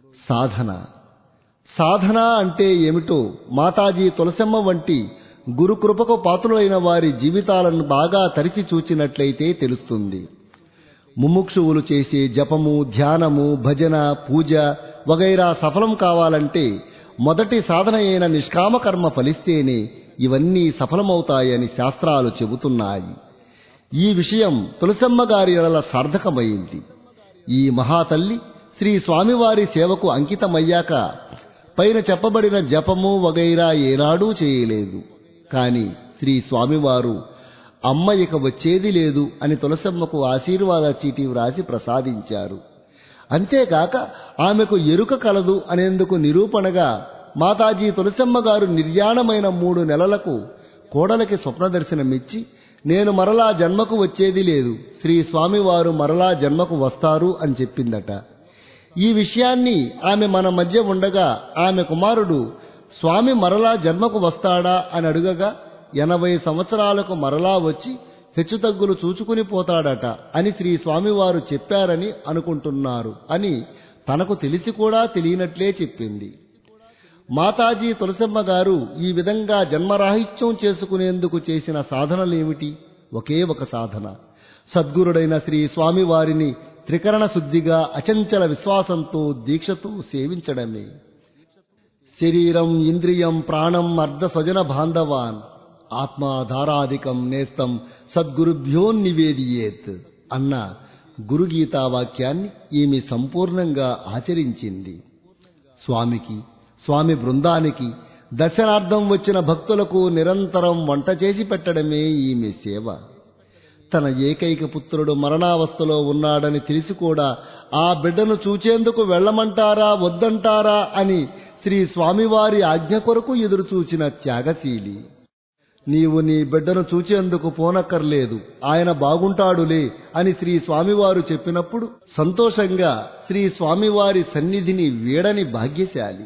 సాధన సాధన అంటే ఏమిటో మాతాజీ తులసమ్మ వంటి గురుకృపకు పాత్రులైన వారి జీవితాలను బాగా తరిచి చూచినట్లయితే తెలుస్తుంది. ముముక్షువులు చేసే జపము, ధ్యానము, భజన, పూజ వగైరా సఫలం కావాలంటే మొదటి సాధన అయిన నిష్కామ కర్మ ఫలిస్తేనే ఇవన్నీ సఫలమవుతాయని శాస్త్రాలు చెబుతున్నాయి. ఈ విషయం తులసమ్మ గారి ఎడల సార్థకమైంది. ఈ మహాతల్లి శ్రీ స్వామివారి సేవకు అంకితమయ్యాక పైన చెప్పబడిన జపము వగైరా ఏనాడూ చేయలేదు. కాని శ్రీ స్వామివారు అమ్మ ఇక వచ్చేది లేదు అని తులసమ్మకు ఆశీర్వాద చీటీ వ్రాసి ప్రసాదించారు. అంతేకాక ఆమెకు ఎరుక కలదు అనేందుకు నిరూపణగా మాతాజీ తులసమ్మ గారు నిర్యాణమైన 3 నెలలకు కోడలికి స్వప్న దర్శనమిచ్చి, నేను మరలా జన్మకు వచ్చేది లేదు, శ్రీ స్వామివారు మరలా జన్మకు వస్తారు అని చెప్పిందట. ఈ విషయాన్ని ఆమె మన మధ్య ఉండగా ఆమె కుమారుడు స్వామి మరలా జన్మకు వస్తాడా అని అడుగగా 80 సంవత్సరాలకు మరలా వచ్చి హెచ్చుతగ్గులు చూచుకుని పోతాడట అని శ్రీ స్వామివారు చెప్పారని అనుకుంటున్నారు అని తనకు తెలిసి కూడా తెలియనట్లే చెప్పింది. మాతాజీ తులసమ్మ గారు ఈ విధంగా జన్మరాహిత్యం చేసుకునేందుకు చేసిన సాధనలేమిటి? ఒకే ఒక సాధన, సద్గురుడైన శ్రీ స్వామివారిని త్రికరణ శుద్ధిగా అచంచల విశ్వాసంతో దీక్షతో సేవించడమే. శరీరం ఇంద్రియం ప్రాణం అర్ధ స్వజన బాంధవాన్ ఆత్మాధారాధికం నేస్తం సద్గురుభ్యో నివేదియేత్ అన్న గురుగీతా వాక్యాన్ని ఈమె సంపూర్ణంగా ఆచరించింది. స్వామికి, స్వామి బృందానికి దర్శనార్థం వచ్చిన భక్తులకు నిరంతరం వంట చేసి పెట్టడమే ఈమె సేవ. తన ఏకైక పుత్రుడు మరణావస్థలో ఉన్నాడని తెలిసి కూడా ఆ బిడ్డను చూచేందుకు వెళ్ళమంటారా వద్దంటారా అని శ్రీ స్వామివారి ఆజ్ఞ కొరకు ఎదురుచూచిన త్యాగశీలి. నీవు నీ బిడ్డను చూచేందుకు పోనక్కర్లేదు, ఆయన బాగుంటాడులే అని శ్రీ స్వామివారు చెప్పినప్పుడు సంతోషంగా శ్రీ స్వామివారి సన్నిధిని వీడని భాగ్యశాలి.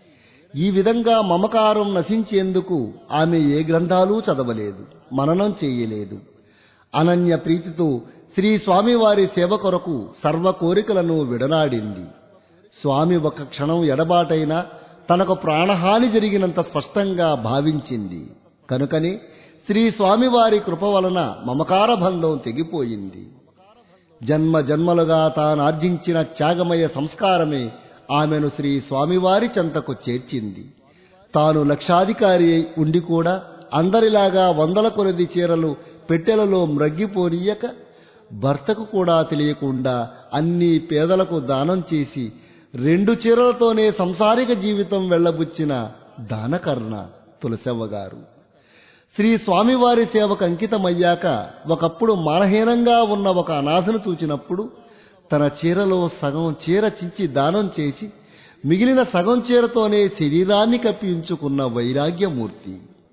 ఈ విధంగా మమకారం నశించేందుకు ఆమె ఏ గ్రంథాలు చదవలేదు, మననం చేయలేదు. అనన్య ప్రీతితో శ్రీ స్వామివారి సేవ కొరకు సర్వ కోరికలను విడనాడింది. స్వామి ఒక క్షణం ఎడబాటైనా తనకు ప్రాణహాని జరిగినంత స్పష్టంగా భావించింది. కనుకనే శ్రీ స్వామివారి కృప వలన మమకార బంధం తెగిపోయింది. జన్మ జన్మలుగా తానార్జించిన త్యాగమయ సంస్కారమే ఆమెను శ్రీ స్వామివారి చెంతకు చేర్చింది. తాను లక్షాధికారి ఉండి కూడా అందరిలాగా 100ల కొలది చీరలు పెట్టెలలో మ్రగ్గిపోనీయక భర్తకు కూడా తెలియకుండా అన్ని పేదలకు దానం చేసి 2 చీరలతోనే సంసారిక జీవితం వెళ్లబుచ్చిన దానకర్ణ తులసవ్వ గారు. శ్రీ స్వామివారి సేవకు అంకితమయ్యాక ఒకప్పుడు మానహీనంగా ఉన్న ఒక అనాథను చూచినప్పుడు తన చీరలో సగం చీర చించి దానం చేసి మిగిలిన సగం చీరతోనే శరీరాన్ని కప్పించుకున్న వైరాగ్యమూర్తి.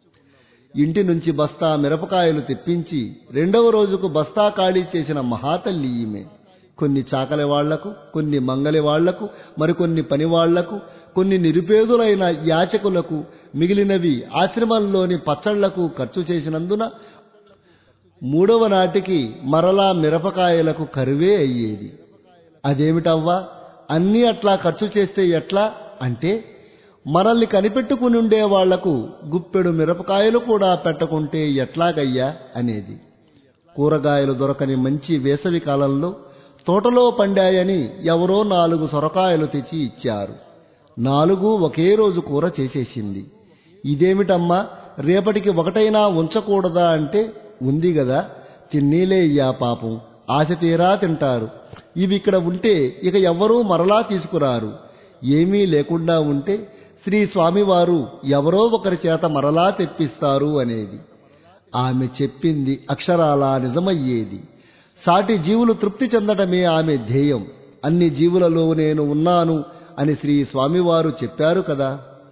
ఇంటి నుంచి బస్తా మిరపకాయలు తెప్పించి 2వ రోజుకు బస్తా ఖాళీ చేసిన మహాతల్లి ఈమె. కొన్ని చాకలి వాళ్లకు, కొన్ని మంగలి వాళ్లకు, మరికొన్ని పనివాళ్లకు, కొన్ని నిరుపేదులైన యాచకులకు, మిగిలినవి ఆశ్రమంలోని పచ్చళ్లకు ఖర్చు చేసినందున 3వ నాటికి మరలా మిరపకాయలకు కరువే అయ్యేది. అదేమిటవ్వా, అన్నీ అట్లా ఖర్చు చేస్తే ఎట్లా అంటే, మనల్ని కనిపెట్టుకుని ఉండే వాళ్లకు గుప్పెడు మిరపకాయలు కూడా పెట్టకుంటే ఎట్లాగయ్యా అనేది. కూరగాయలు దొరకని మంచి వేసవి కాలంలో తోటలో పండాయని ఎవరో 4 సొరకాయలు తెచ్చి ఇచ్చారు. 4 ఒకే రోజు కూర చేసేసింది. ఇదేమిటమ్మా, రేపటికి ఒకటైనా ఉంచకూడదా అంటే, ఉంది గదా, తిన్నీలేయ్యా పాపం, ఆశ తీరా తింటారు. ఇవి ఇక్కడ ఉంటే ఇక ఎవ్వరూ మరలా తీసుకురారు. ఏమీ లేకుండా ఉంటే శ్రీ స్వామివారు ఎవరో ఒకరి చేత మరలా తెప్పిస్తారు అనేది. ఆమె చెప్పింది అక్షరాలా నిజమయ్యేది. సాటి జీవులు తృప్తి చెందటమే ఆమె ధ్యేయం. అన్ని జీవులలో నేను ఉన్నాను అని శ్రీ స్వామివారు చెప్పారు కదా.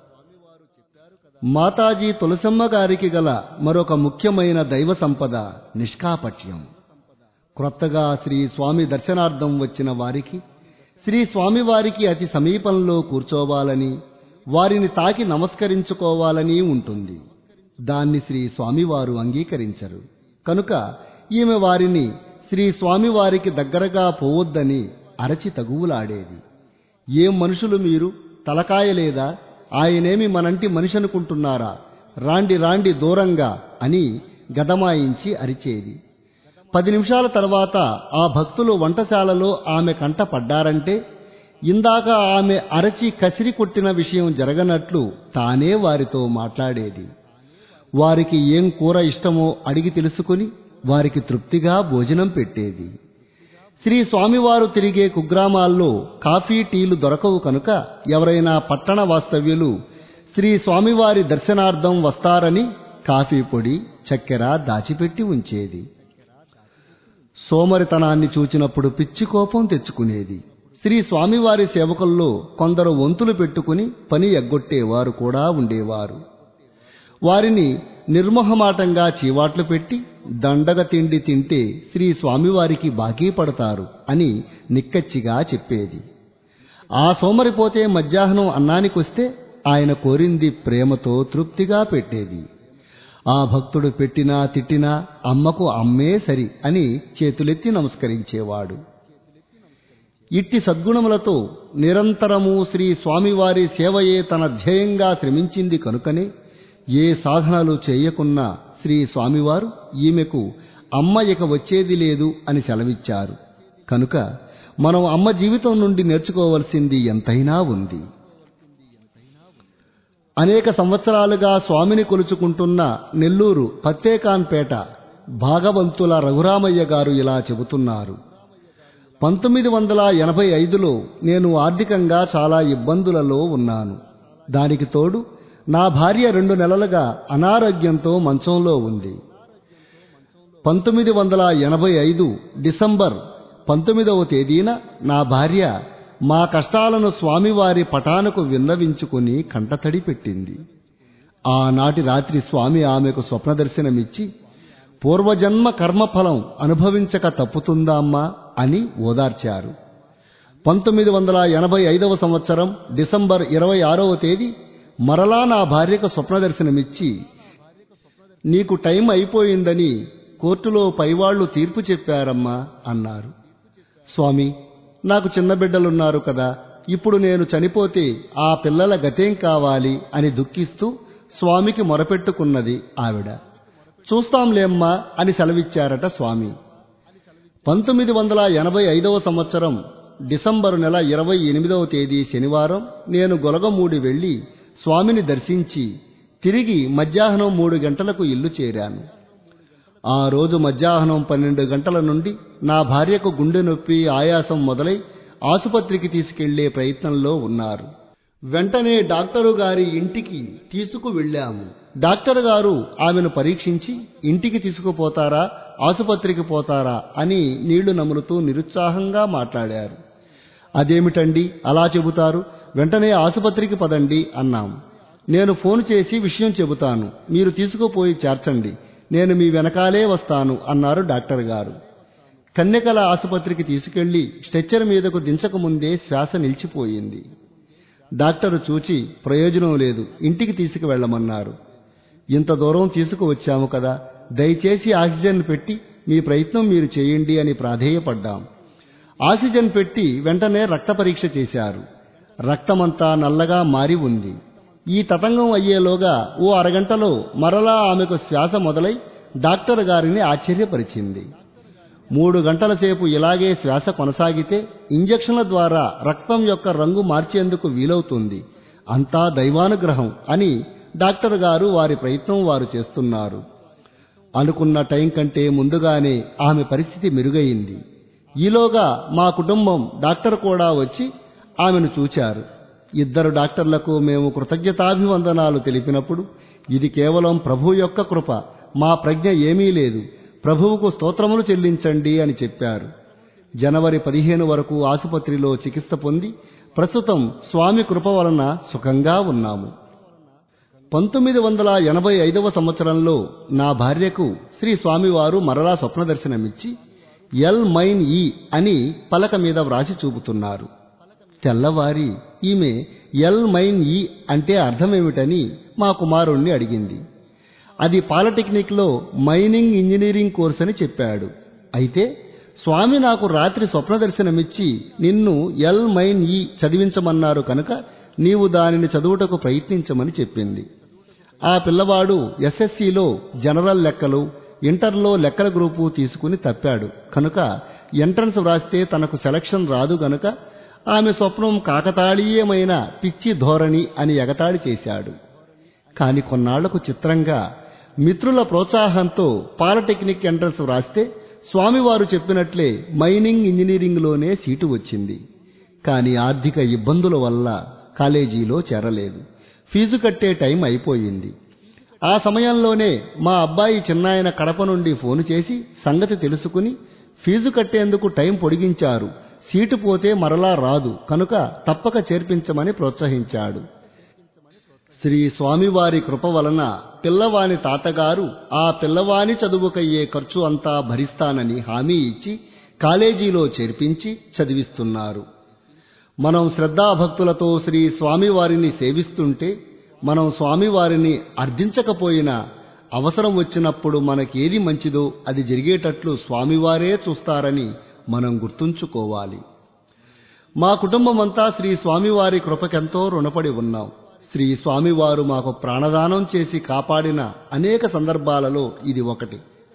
మాతాజీ తులసమ్మ గారికి గల మరొక ముఖ్యమైన దైవ సంపద నిష్కాపట్యం. క్రొత్తగా శ్రీ స్వామి దర్శనార్థం వచ్చిన వారికి శ్రీ స్వామివారికి అతి సమీపంలో కూర్చోవాలని, వారిని తాకి నమస్కరించుకోవాలని ఉంటుంది. దాన్ని శ్రీ స్వామివారు అంగీకరించరు. కనుక ఈమె వారిని శ్రీ స్వామివారికి దగ్గరగా పోవద్దని అరచి తగువులాడేది. ఏం మనుషులు మీరు, తలకాయ లేదా? ఆయనేమి మనంటి మనిషి అనుకుంటున్నారా? రాండి రాండి దూరంగా అని గదమాయించి అరిచేది. 10 నిమిషాల తర్వాత ఆ భక్తులు వంటశాలలో ఆమె కంట పడ్డారంటే ఇందాక ఆమె అరచి కసిరి కొట్టిన విషయం జరగనట్లు తానే వారితో మాట్లాడేది. వారికి ఏం కూర ఇష్టమో అడిగి తెలుసుకుని వారికి తృప్తిగా భోజనం పెట్టేది. శ్రీ స్వామివారు తిరిగే కుగ్రామాల్లో కాఫీ టీలు దొరకవు కనుక ఎవరైనా పట్టణ వాస్తవ్యులు శ్రీ స్వామివారి దర్శనార్థం వస్తారని కాఫీ పొడి, చక్కెర దాచిపెట్టి ఉంచేది. సోమరితనాన్ని చూచినప్పుడు పిచ్చి కోపం తెచ్చుకునేది. శ్రీ స్వామివారి సేవకుల్లో కొందరు వంతులు పెట్టుకుని పని ఎగ్గొట్టేవారు కూడా ఉండేవారు. వారిని నిర్మోహమాటంగా చీవాట్లు పెట్టి దండగ తిండి తింటే శ్రీ స్వామివారికి బాకీ పడతారు అని నిక్కచ్చిగా చెప్పేది. ఆ సోమరిపోతే మధ్యాహ్నం అన్నానికొస్తే ఆయన కోరింది ప్రేమతో తృప్తిగా పెట్టేది. ఆ భక్తుడు పెట్టినా తిట్టినా అమ్మకు అమ్మే సరి అని చేతులెత్తి నమస్కరించేవాడు. ఇట్టి సద్గుణములతో నిరంతరము శ్రీ స్వామివారి సేవయే తన ధ్యేయంగా శ్రమించింది కనుకనే ఏ సాధనలు చేయకున్నా శ్రీ స్వామివారు ఈమెకు అమ్మ ఇక వచ్చేది లేదు అని సెలవిచ్చారు. కనుక మనం అమ్మ జీవితం నుండి నేర్చుకోవలసింది ఎంతైనా ఉంది. అనేక సంవత్సరాలుగా స్వామిని కొలుచుకుంటున్న నెల్లూరు పత్తేకాన్పేట భాగవంతుల రఘురామయ్య గారు ఇలా చెబుతున్నారు. 1985లో నేను ఆర్థికంగా చాలా ఇబ్బందులలో ఉన్నాను. దానికి తోడు నా భార్య 2 నెలలుగా అనారోగ్యంతో మంచంలో ఉంది. 1985 డిసెంబర్ 19వ తేదీన నా భార్య మా కష్టాలను స్వామివారి పటానుకు విన్నవించుకుని కంటతడి పెట్టింది. ఆనాటి రాత్రి స్వామి ఆమెకు స్వప్నదర్శనమిచ్చి పూర్వజన్మ కర్మఫలం అనుభవించక తప్పుతుందా అమ్మా అని ఓదార్చారు. 1985వ సంవత్సరం డిసెంబర్ 26వ తేదీ మరలా నా భార్యకు స్వప్నదర్శనమిచ్చి నీకు టైం అయిపోయిందని కోర్టులో పైవాళ్లు తీర్పు చెప్పారమ్మా అన్నారు. స్వామి, నాకు చిన్న బిడ్డలున్నారు కదా, ఇప్పుడు నేను చనిపోతే ఆ పిల్లల గతేం కావాలి అని దుఃఖిస్తూ స్వామికి మొరపెట్టుకున్నది ఆవిడ. చూస్తాంలేమ్మా అని సెలవిచ్చారట స్వామి. 1985వ సంవత్సరం డిసెంబరు నెల 28వ తేదీ శనివారం నేను గొలగమూడి వెళ్లి స్వామిని దర్శించి తిరిగి మధ్యాహ్నం 3 గంటలకు ఇల్లు చేరాను. ఆ రోజు మధ్యాహ్నం 12 గంటల నుండి నా భార్యకు గుండె నొప్పి, ఆయాసం మొదలై ఆసుపత్రికి తీసుకెళ్లే ప్రయత్నంలో ఉన్నారు. వెంటనే డాక్టరు గారి ఇంటికి తీసుకువెళ్ళాము. డాక్టర్ గారు ఆమెను పరీక్షించి ఇంటికి తీసుకుపోతారా, ఆసుపత్రికి పోతారా అని నీళ్లు నములుతూ నిరుత్సాహంగా మాట్లాడారు. అదేమిటండి అలా చెబుతారు, వెంటనే ఆసుపత్రికి పదండి అన్నాం. నేను ఫోన్ చేసి విషయం చెబుతాను, మీరు తీసుకుపోయి చేర్చండి, నేను మీ వెనకాలే వస్తాను అన్నారు డాక్టర్ గారు. కన్నెకల ఆసుపత్రికి తీసుకెళ్లి స్ట్రెచ్చర్ మీదకు దించకముందే శ్వాస నిలిచిపోయింది. డాక్టరు చూచి ప్రయోజనం లేదు, ఇంటికి తీసుకువెళ్లమన్నారు. ఇంత దూరం తీసుకువచ్చాము కదా, దయచేసి ఆక్సిజన్ పెట్టి మీ ప్రయత్నం మీరు చేయండి అని ప్రాధేయపడ్డాం. ఆక్సిజన్ పెట్టి వెంటనే రక్త పరీక్ష చేశారు. రక్తమంతా నల్లగా మారి ఉంది. ఈ తతంగం అయ్యేలోగా ఓ అరగంటలో మరలా ఆమెకు శ్వాస మొదలై డాక్టర్ గారిని ఆశ్చర్యపరిచింది. 3 గంటల సేపు ఇలాగే శ్వాస కొనసాగితే ఇంజెక్షన్ల ద్వారా రక్తం యొక్క రంగు మార్చేందుకు వీలవుతుంది, అంతా దైవానుగ్రహం అని డాక్టర్ గారు వారి ప్రయత్నం వారు చేస్తున్నారు. అనుకున్న టైం కంటే ముందుగానే ఆమె పరిస్థితి మెరుగైంది. ఈలోగా మా కుటుంబం డాక్టర్ కూడా వచ్చి ఆమెను చూచారు. 2 డాక్టర్లకు మేము కృతజ్ఞతాభివందనాలు తెలిపినప్పుడు ఇది కేవలం ప్రభు యొక్క కృప, మా ప్రజ్ఞ ఏమీ లేదు, ప్రభువుకు స్తోత్రములు చెల్లించండి అని చెప్పారు. జనవరి 15 వరకు ఆసుపత్రిలో చికిత్స పొంది ప్రస్తుతం స్వామి కృప వలన సుఖంగా ఉన్నాము. 1985వ సంవత్సరంలో నా భార్యకు శ్రీ స్వామివారు మరలా స్వప్న దర్శనమిచ్చి ఎల్ మైన్ ఈ అని పలక మీద వ్రాసి చూపుతున్నారు. తెల్లవారి ఈమె ఎల్ మైన్ ఈ అంటే అర్థమేమిటని మా కుమారుణ్ణి అడిగింది. అది పాలిటెక్నిక్లో మైనింగ్ ఇంజనీరింగ్ కోర్స్ అని చెప్పాడు. అయితే స్వామి నాకు రాత్రి స్వప్న దర్శనమిచ్చి నిన్ను L-E చదివించమన్నారు కనుక నీవు దానిని చదువుటకు ప్రయత్నించమని చెప్పింది. ఆ పిల్లవాడు SSCలో జనరల్ లెక్కలు, ఇంటర్లో లెక్కల గ్రూపు తీసుకుని తప్పాడు కనుక ఎంట్రన్స్ వ్రాస్తే తనకు సెలక్షన్ రాదు గనుక ఆమె స్వప్నం కాకతాళీయమైన పిచ్చి ధోరణి అని ఎగతాళి చేశాడు. కాని కొన్నాళ్లకు చిత్రంగా మిత్రుల ప్రోత్సాహంతో పాలిటెక్నిక్ ఎంట్రన్స్ వ్రాస్తే స్వామివారు చెప్పినట్లే మైనింగ్ ఇంజనీరింగ్లోనే సీటు వచ్చింది. కాని ఆర్థిక ఇబ్బందుల వల్ల కాలేజీలో చేరలేదు. ఫీజు కట్టే టైం అయిపోయింది. ఆ సమయంలోనే మా అబ్బాయి చిన్నాయన కడప నుండి ఫోను చేసి సంగతి తెలుసుకుని ఫీజు కట్టేందుకు టైం పొడిగించారు, సీటు పోతే మరలా రాదు కనుక తప్పక చేర్పించమని ప్రోత్సహించాడు. శ్రీ స్వామివారి కృప వలన పిల్లవాని తాతగారు ఆ పిల్లవాని చదువుకయ్యే ఖర్చు అంతా భరిస్తానని హామీ ఇచ్చి కాలేజీలో చేర్పించి చదివిస్తున్నారు. మనం శ్రద్ధాభక్తులతో శ్రీ స్వామివారిని సేవిస్తుంటే మనం స్వామివారిని అర్థించకపోయినా అవసరం వచ్చినప్పుడు మనకేది మంచిదో అది జరిగేటట్లు స్వామివారే చూస్తారని మనం గుర్తుంచుకోవాలి. మా కుటుంబమంతా శ్రీ స్వామివారి కృపకెంతో రుణపడి ఉన్నాం. శ్రీ స్వామివారు మాకు ప్రాణదానం చేసి కాపాడిన అనేక సందర్భాలలో ఇది ఒకటి.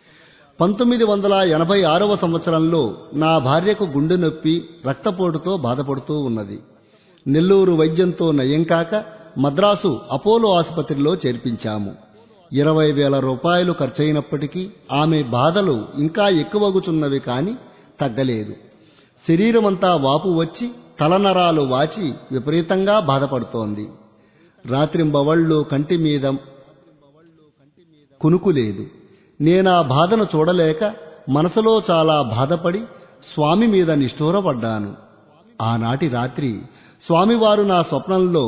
1986వ సంవత్సరంలో నా భార్యకు గుండె నొప్పి, రక్తపోటుతో బాధపడుతూ ఉన్నది. నెల్లూరు వైద్యంతో నయం కాక మద్రాసు అపోలో ఆసుపత్రిలో చేర్పించాము. 20,000 రూపాయలు ఖర్చయినప్పటికీ ఆమె బాధలు ఇంకా ఎక్కువగుచున్నవి కాని తగ్గలేదు. శరీరమంతా వాపు వచ్చి తలనరాలు వాచి విపరీతంగా బాధపడుతోంది. రాత్రింబవళ్ళు కంటి మీద కునుకు లేదు. నేనా బాధను చూడలేక మనసులో చాలా బాధపడి స్వామి మీద నిష్ఠూరపడ్డాను. ఆనాటి రాత్రి స్వామివారు నా స్వప్నంలో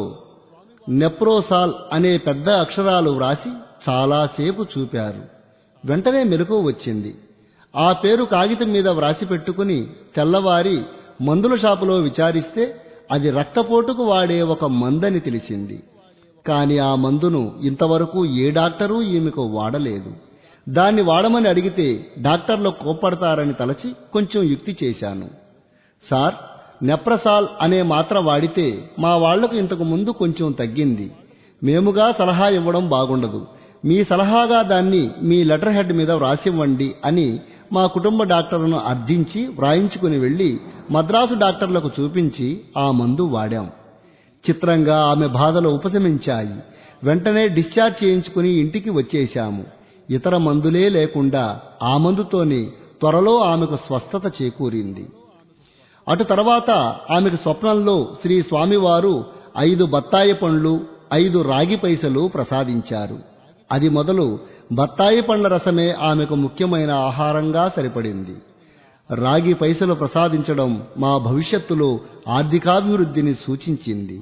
నెప్రోసాల్ అనే పెద్ద అక్షరాలు వ్రాసి చాలాసేపు చూపారు. వెంటనే మెలకువ వచ్చింది. ఆ పేరు కాగితం మీద వ్రాసి పెట్టుకుని తెల్లవారి మందుల షాపులో విచారిస్తే అది రక్తపోటుకు వాడే ఒక మందని తెలిసింది. కాని ఆ మందును ఇంతవరకు ఏ డాక్టరూ ఈమెకు వాడలేదు. దాన్ని వాడమని అడిగితే డాక్టర్లు కోప్పడతారని తలచి కొంచెం యుక్తి చేశాను. సార్, నెప్రసాల్ అనే మాత్ర వాడితే మా వాళ్లకు ఇంతకు ముందు కొంచెం తగ్గింది. మేముగా సలహా ఇవ్వడం బాగుండదు. మీ సలహాగా దాన్ని మీ లెటర్ హెడ్ మీద వ్రాసివ్వండి అని మా కుటుంబ డాక్టర్ను అర్థించి వ్రాయించుకుని వెళ్లి మద్రాసు డాక్టర్లకు చూపించి ఆ మందు వాడాం. చిత్రంగా ఆమె బాధలు ఉపశమించాయి. వెంటనే డిశ్చార్జ్ చేయించుకుని ఇంటికి వచ్చేశాము. ఇతర మందులే లేకుండా ఆ మందుతోనే త్వరలో ఆమెకు స్వస్థత చేకూరింది. అటు తర్వాత ఆమెకు స్వప్నంలో శ్రీ స్వామివారు 5 బత్తాయి పండ్లు, 5 రాగి పైసలు ప్రసాదించారు. అది మొదలు బత్తాయి పండ్ల రసమే ఆమెకు ముఖ్యమైన ఆహారంగా సరిపడింది. రాగి పైసలు ప్రసాదించడం మా భవిష్యత్తులో ఆర్థికాభివృద్ధిని సూచించింది.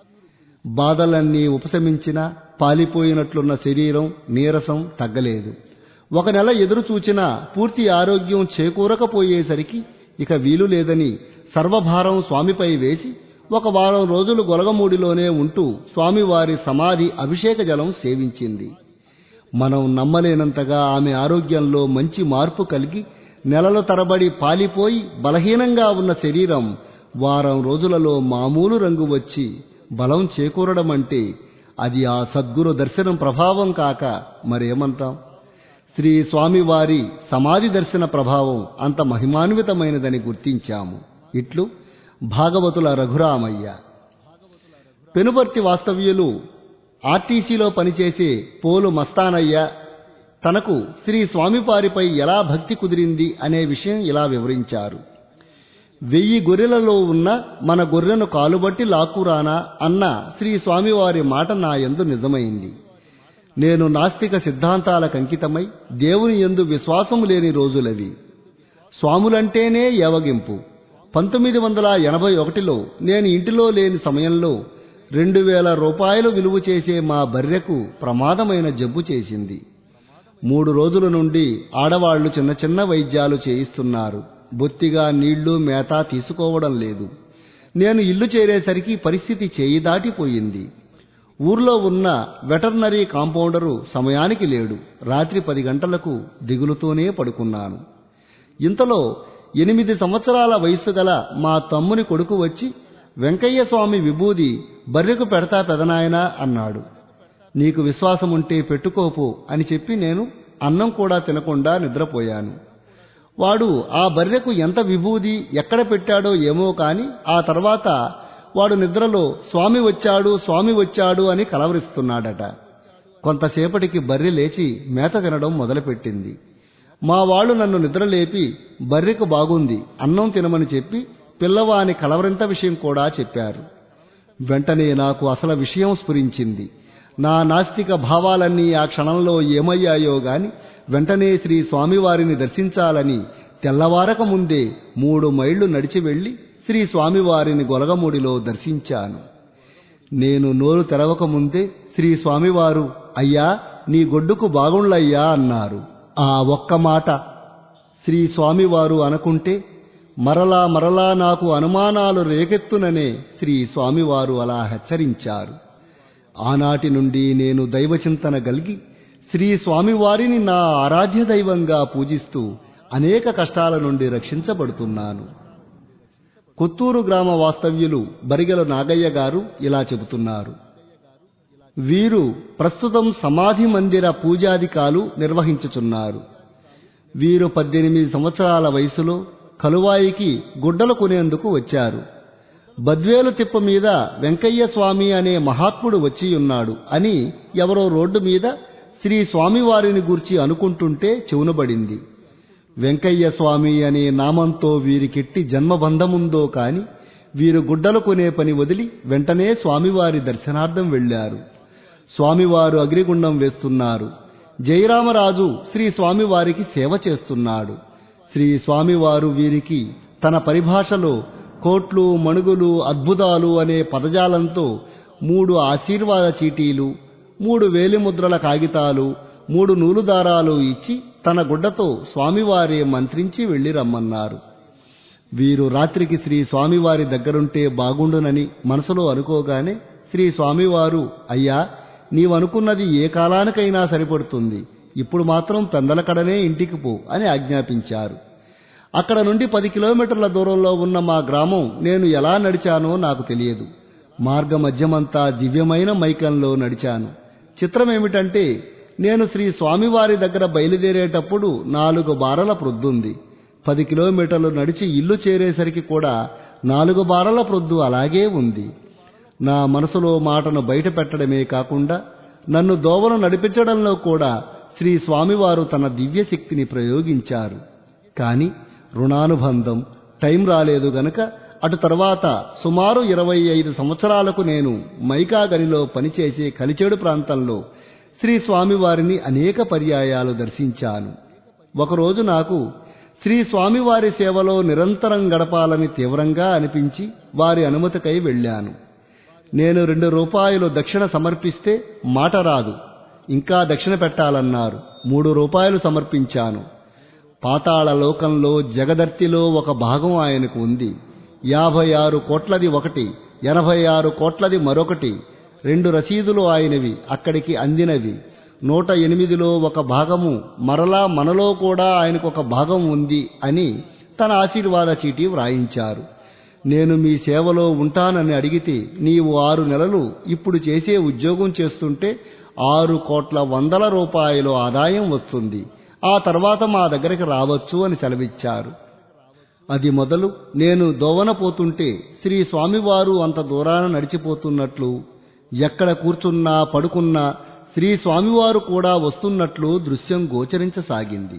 బాధలన్నీ ఉపశమించినా పాలిపోయినట్లున్న శరీరం నీరసం తగ్గలేదు. 1 నెల ఎదురు చూచినా పూర్తి ఆరోగ్యం చేకూరకపోయేసరికి ఇక వీలు లేదని సర్వభారం స్వామిపై వేసి 1 వారం రోజులు గొలగమూడిలోనే ఉంటూ స్వామివారి సమాధి అభిషేక జలం సేవించింది. మనం నమ్మలేనంతగా ఆమె ఆరోగ్యంలో మంచి మార్పు కలిగి నెలల తరబడి పాలిపోయి బలహీనంగా ఉన్న శరీరం వారం రోజులలో మామూలు రంగు వచ్చి బలం చేకూరడం అంటే అది ఆ సద్గురు దర్శనం ప్రభావం కాక మరేమంటాం. శ్రీ స్వామివారి సమాధి దర్శన ప్రభావం అంత మహిమాన్వితమైనదని గుర్తించాము. ఇట్లు భాగవతుల రఘురామయ్య. పెనుబర్తి వాస్తవ్యులు ఆర్టీసీలో పనిచేసే పోలు మస్తానయ్య తనకు శ్రీ స్వామివారిపై ఎలా భక్తి కుదిరింది అనే విషయం ఇలా వివరించారు. 1000 గొర్రెలలో ఉన్న మన గొర్రెను కాలుబట్టి లాక్కురానా అన్న శ్రీ స్వామివారి మాట నా యందు నిజమైంది. నేను నాస్తిక సిద్ధాంతాలకు అంకితమై దేవుని యందు విశ్వాసము లేని రోజులవి. స్వాములంటేనే ఏవగింపు. 1981లో నేను ఇంటిలో లేని సమయంలో 2,000 రూపాయలు విలువ చేసే మా బర్రెకు ప్రమాదమైన జబ్బు చేసింది. 3 రోజుల నుండి ఆడవాళ్లు చిన్న చిన్న వైద్యాలు చేయిస్తున్నారు. బొత్తిగా నీళ్లు మేత తీసుకోవడం లేదు. నేను ఇల్లు చేరేసరికి పరిస్థితి చేయి దాటిపోయింది. ఊర్లో ఉన్న వెటర్నరీ కాంపౌండరు సమయానికి లేడు. రాత్రి 10 గంటలకు దిగులుతోనే పడుకున్నాను. ఇంతలో 8 సంవత్సరాల వయస్సు గల మా తమ్ముని కొడుకు వచ్చి, వెంకయ్య స్వామి విభూది బర్రెకు పెడతా పెదనాయనా అన్నాడు. నీకు విశ్వాసముంటే పెట్టుకోపో అని చెప్పి నేను అన్నం కూడా తినకుండా నిద్రపోయాను. వాడు ఆ బర్రెకు ఎంత విభూది ఎక్కడ పెట్టాడో ఏమో కాని ఆ తర్వాత వాడు నిద్రలో స్వామి వచ్చాడు అని కలవరిస్తున్నాడట. కొంతసేపటికి బర్రె లేచి మేత తినడం మొదలుపెట్టింది. మా వాళ్ళు నన్ను నిద్రలేపి బర్రెకు బాగుంది అన్నం తినమని చెప్పి పిల్లవాని కలవరింత విషయం కూడా చెప్పారు. వెంటనే నాకు అసలు విషయం స్ఫురించింది. నా నాస్తిక భావాలన్నీ ఆ క్షణంలో ఏమయ్యాయో గాని వెంటనే శ్రీ స్వామివారిని దర్శించాలని తెల్లవారక ముందే 3 మైళ్లు నడిచి వెళ్లి శ్రీ స్వామివారిని గొలగమూడిలో దర్శించాను. నేను నోరు తెరవక ముందే శ్రీ స్వామివారు, అయ్యా నీ గొడ్డుకు బాగుండ్లయ్యా అన్నారు. ఆ ఒక్క మాట శ్రీ స్వామివారు అనుకుంటే మరలా నాకు అనుమానాలు రేకెత్తుననే శ్రీ స్వామివారు అలా హెచ్చరించారు. ఆనాటి నుండి నేను దైవచింతన గలిగి శ్రీ స్వామివారిని నా ఆరాధ్య దైవంగా పూజిస్తూ అనేక కష్టాల నుండి రక్షించబడుతున్నాను. కొత్తూరు గ్రామ వాస్తవ్యులు బరిగెల నాగయ్య గారు ఇలా చెబుతున్నారు. వీరు ప్రస్తుతం సమాధి మందిర పూజాధికాలు నిర్వహించుచున్నారు. వీరు 18 సంవత్సరాల వయసులో కలువాయికి గుడ్డలు కొనేందుకు వచ్చారు. బద్వేలు తిప్ప మీద వెంకయ్య స్వామి అనే మహాత్ముడు వచ్చియున్నాడు అని ఎవరో రోడ్డు మీద శ్రీ స్వామివారిని గూర్చి అనుకుంటుంటే చెవునబడింది. వెంకయ్య స్వామి అనే నామంతో వీరికెట్టి జన్మబంధముందో కాని వీరు గుడ్డలు కొనే పని వదిలి వెంటనే స్వామివారి దర్శనార్థం వెళ్లారు. స్వామివారు అగ్నిగుండం వేస్తున్నారు. జయరామరాజు శ్రీ స్వామివారికి సేవ చేస్తున్నాడు. శ్రీ స్వామివారు వీరికి తన పరిభాషలో కోట్లు, మణుగులు, అద్భుతాలు అనే పదజాలంతో 3 ఆశీర్వాద చీటీలు, 3 వేలిముద్రల కాగితాలు, 3 నూలు దారాలు ఇచ్చి తన గుడ్డతో స్వామివారే మంత్రించి వెళ్లి రమ్మన్నారు. వీరు రాత్రికి శ్రీ స్వామివారి దగ్గరుంటే బాగుండునని మనసులో అనుకోగానే శ్రీ స్వామివారు, అయ్యా నీవనుకున్నది ఏ కాలానికైనా సరిపడుతుంది, ఇప్పుడు మాత్రం పెందలకడనే ఇంటికి పో అని ఆజ్ఞాపించారు. అక్కడ నుండి 10 కిలోమీటర్ల దూరంలో ఉన్న మా గ్రామం నేను ఎలా నడిచానో నాకు తెలియదు. మార్గమధ్యమంతా దివ్యమైన మైకంలో నడిచాను. చిత్రమేమిటంటే నేను శ్రీ స్వామివారి దగ్గర బయలుదేరేటప్పుడు 4 బారల ప్రొద్దుంది. 10 కిలోమీటర్లు నడిచి ఇల్లు చేరేసరికి కూడా 4 బారల ప్రొద్దు అలాగే ఉంది. నా మనసులో మాటను బయట పెట్టడమే కాకుండా నన్ను దోవను నడిపించడంలో కూడా శ్రీ స్వామివారు తన దివ్యశక్తిని ప్రయోగించారు. కాని రుణానుబంధం, టైం రాలేదు గనక అటు తర్వాత సుమారు 25 సంవత్సరాలకు నేను మైకా గనిలో పనిచేసే కలిచేడు ప్రాంతంలో శ్రీ స్వామివారిని అనేక పర్యాయాలు దర్శించాను. ఒకరోజు నాకు శ్రీ స్వామివారి సేవలో నిరంతరం గడపాలని తీవ్రంగా అనిపించి వారి అనుమతికై వెళ్ళాను. నేను 2 రూపాయలు దక్షిణ సమర్పిస్తే మాట రాదు, ఇంకా దక్షిణ పెట్టాలన్నారు. 3 రూపాయలు సమర్పించాను. పాతాళ లోకంలో జగదర్తిలో ఒక భాగం ఆయనకు ఉంది. 56 కోట్లది ఒకటి, 86 కోట్లది మరొకటి. 2 రసీదులు ఆయనవి, అక్కడికి అందినవి. 108లో ఒక భాగము, మరలా మనలో కూడా ఆయనకు ఒక భాగం ఉంది అని తన ఆశీర్వాద చీటీ వ్రాయించారు. నేను మీ సేవలో ఉంటానని అడిగితే నీవు 6 నెలలు ఇప్పుడు చేసే ఉద్యోగం చేస్తుంటే 6 కోట్ల 100 రూపాయలు ఆదాయం వస్తుంది, ఆ తర్వాత మా దగ్గరికి రావచ్చు అని సెలవిచ్చారు. అది మొదలు నేను దోవన పోతుంటే శ్రీ స్వామివారు అంత దూరాన నడిచిపోతున్నట్లు, ఎక్కడ కూర్చున్నా పడుకున్నా శ్రీ స్వామివారు కూడా వస్తున్నట్లు దృశ్యం గోచరించసాగింది.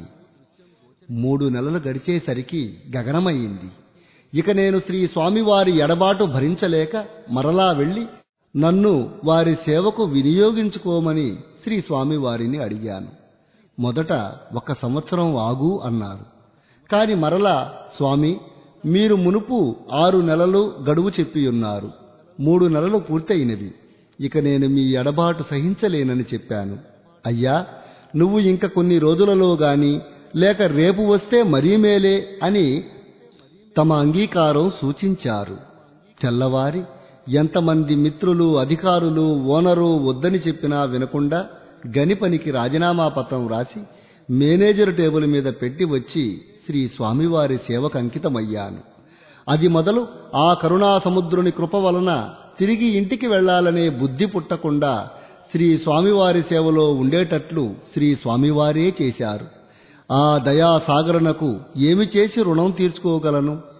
3 నెలలు గడిచేసరికి గగనమయ్యింది. ఇక నేను శ్రీ స్వామివారి ఎడబాటు భరించలేక మరలా వెళ్లి నన్ను వారి సేవకు వినియోగించుకోమని శ్రీ స్వామివారిని అడిగాను. మొదట 1 సంవత్సరం ఆగు అన్నారు. కాని మరలా, స్వామి మీరు మునుపు 6 నెలలు గడువు చెప్పియున్నారు, 3 నెలలు పూర్తయినవి, ఇక నేను మీ ఎడబాటు సహించలేనని చెప్పాను. అయ్యా నువ్వు ఇంక కొన్ని రోజులలో గాని లేక రేపు వస్తే మరీ మేలే అని తమ అంగీకారం సూచించారు. తెల్లవారి ఎంతమంది మిత్రులు, అధికారులు, ఓనరు వద్దని చెప్పినా వినకుండా గని పనికి రాజీనామా పత్రం రాసి మేనేజర్ టేబుల్ మీద పెట్టి వచ్చి శ్రీ స్వామివారి సేవకు అంకితమయ్యాను. అది మొదలు ఆ కరుణా సముద్రుని కృప వలన తిరిగి ఇంటికి వెళ్లాలనే బుద్ధి పుట్టకుండా శ్రీ స్వామివారి సేవలో ఉండేటట్లు శ్రీ స్వామివారే చేశారు. ఆ దయా సాగరనకు ఏమి చేసి రుణం తీర్చుకోగలను?